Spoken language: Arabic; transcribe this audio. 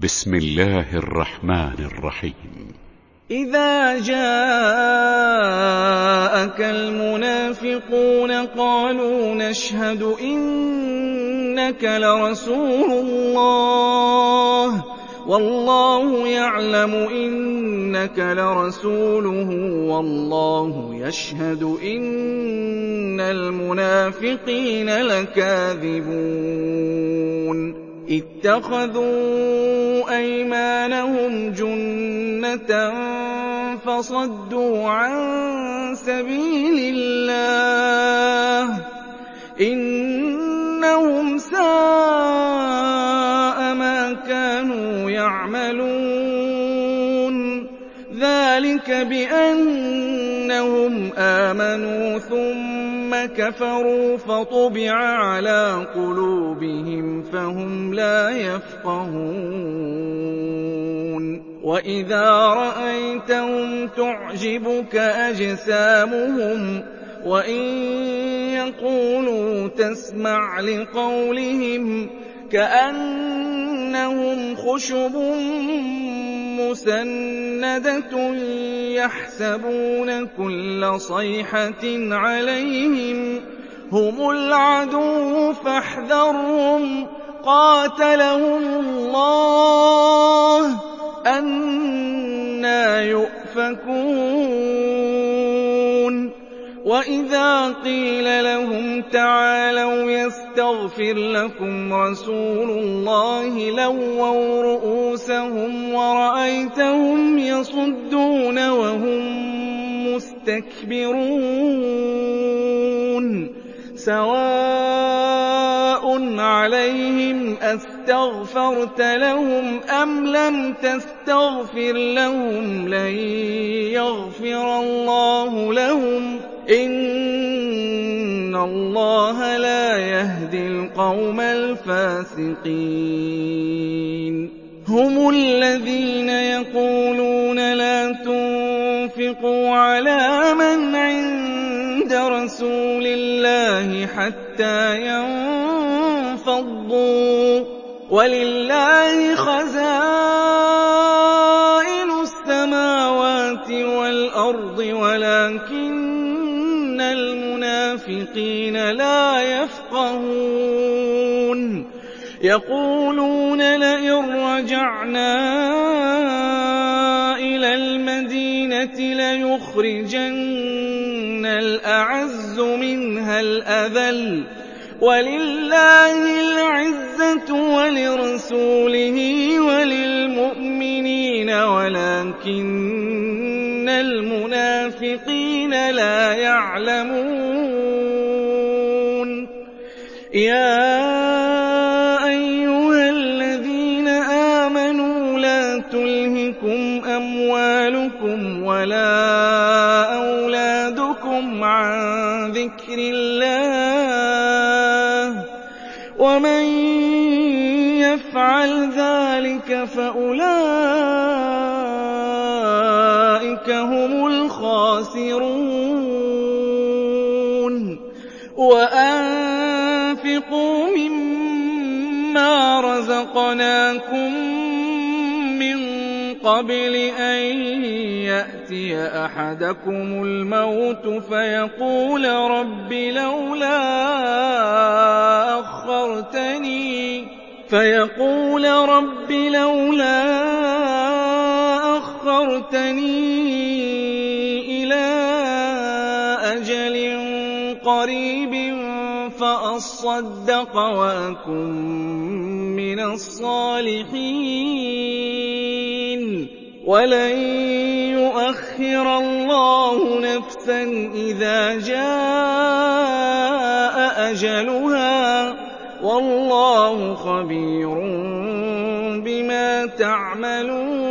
بسم الله الرحمن الرحيم. إذا جاءك المنافقون قالوا نشهد إنك لرسول الله والله يعلم إنك لرسوله والله يشهد إن المنافقين لكاذبون اتخذوا أيمانهم جنة فصدوا عن سبيل الله إنهم ساء ما كانوا يعملون ذلك بأنهم آمنوا ثم كفروا فطبع على قلوبهم فهم لا يفقهون وإذا رأيتهم تعجبك أجسامهم وإن يقولوا تسمع لقولهم كأنهم خشب مسندة يحسبون كل صيحة عليهم هم العدو فاحذرهم قاتلهم الله أنى يؤفكون وإذا قيل لهم تعالوا يستغفر لكم رسول الله لووا رؤوسهم ورأيتهم يصدون وهم مستكبرون سواء عليهم أستغفرت لهم أم لم تستغفر لهم لن يغفر الله لهم إن الله لا يهدي القوم الفاسقين هم الذين يقولون لا تنفقوا على من عند رسول الله حتى ينفضوا ولله خزائن السماوات والأرض ولكن المنافقين لا يفقهون يقولون لئن رجعنا إلى المدينة ليخرجن الأعز منها الأذل ولله العزة ولرسوله وللمؤمنين ولكن المنافقين لا يعلمون يا أيها الذين آمنوا لا تلهكم أموالكم ولا أولادكم عن ذكر الله ومن يفعل ذلك فأولئك هم الخاسرون وأنفقوا مما رزقناكم من قبل أن يأتي أحدكم الموت فيقول رب لولا أخرتني إلى أجل قريب فأصدق وأكن من الصالحين ولن يؤخر الله نفسا إذا جاء أجلها والله خبير بما تعملون